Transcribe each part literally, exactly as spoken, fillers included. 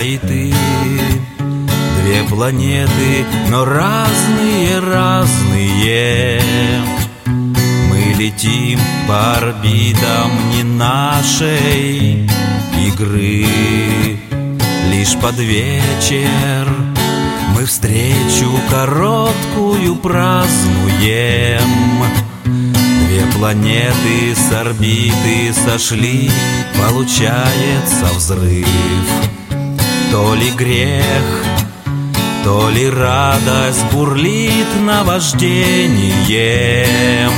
и ты, две планеты, но разные, разные. Мы летим по орбитам не нашей игры. Лишь под вечер мы встречу короткую празднуем. Две планеты с орбиты сошли, получается взрыв. То ли грех, то ли радость бурлит наваждением.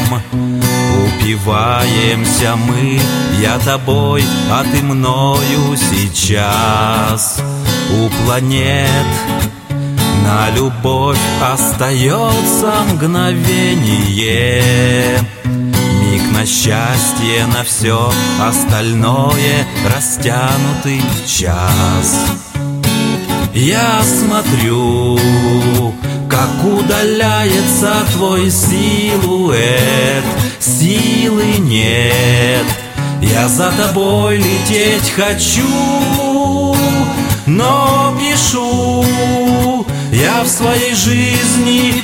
Упиваемся мы, я тобой, а ты мною сейчас. У планет на любовь остается мгновение. Миг на счастье, на все остальное растянутый час. Я смотрю, как удаляется твой силуэт. Силы нет, я за тобой лететь хочу, но пишу я в своей жизни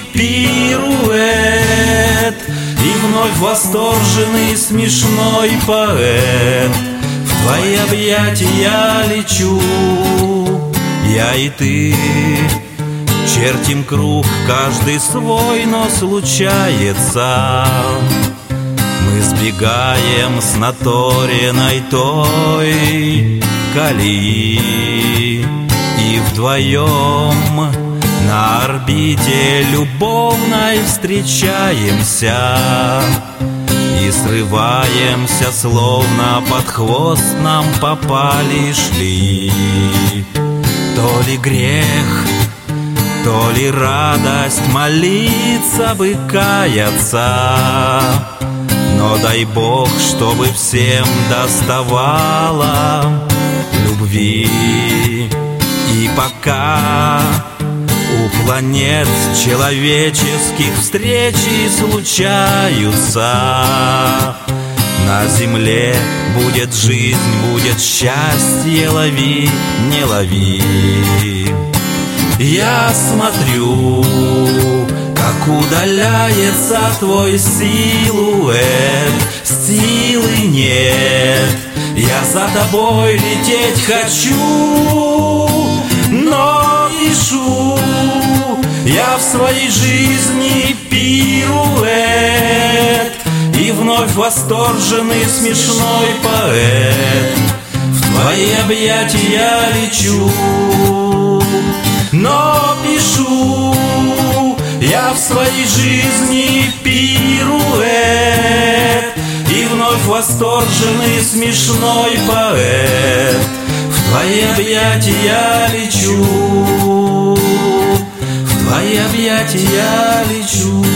пируэт. И вновь восторженный смешной поэт. В твои объятия лечу, я и ты. Чертим круг, каждый свой, но случается. Мы сбегаем с наторенной той колеи. И вдвоем на орбите любовной встречаемся. И срываемся, словно под хвост нам попали шлеи. То ли грех, то ли радость, молиться бы, каяться. Но дай Бог, чтобы всем доставало любви. И пока у планет человеческих встречи случаются, на земле будет жизнь, будет счастье, лови, не лови. Я смотрю, как удаляется твой силуэт. Силы нет, я за тобой лететь хочу, но пишу я в своей жизни пируэт. И вновь восторженный смешной поэт. В твои объятия лечу, но пишу я в своей жизни пируэт. И вновь восторженный смешной поэт. В твои объятия лечу, в твои объятия лечу.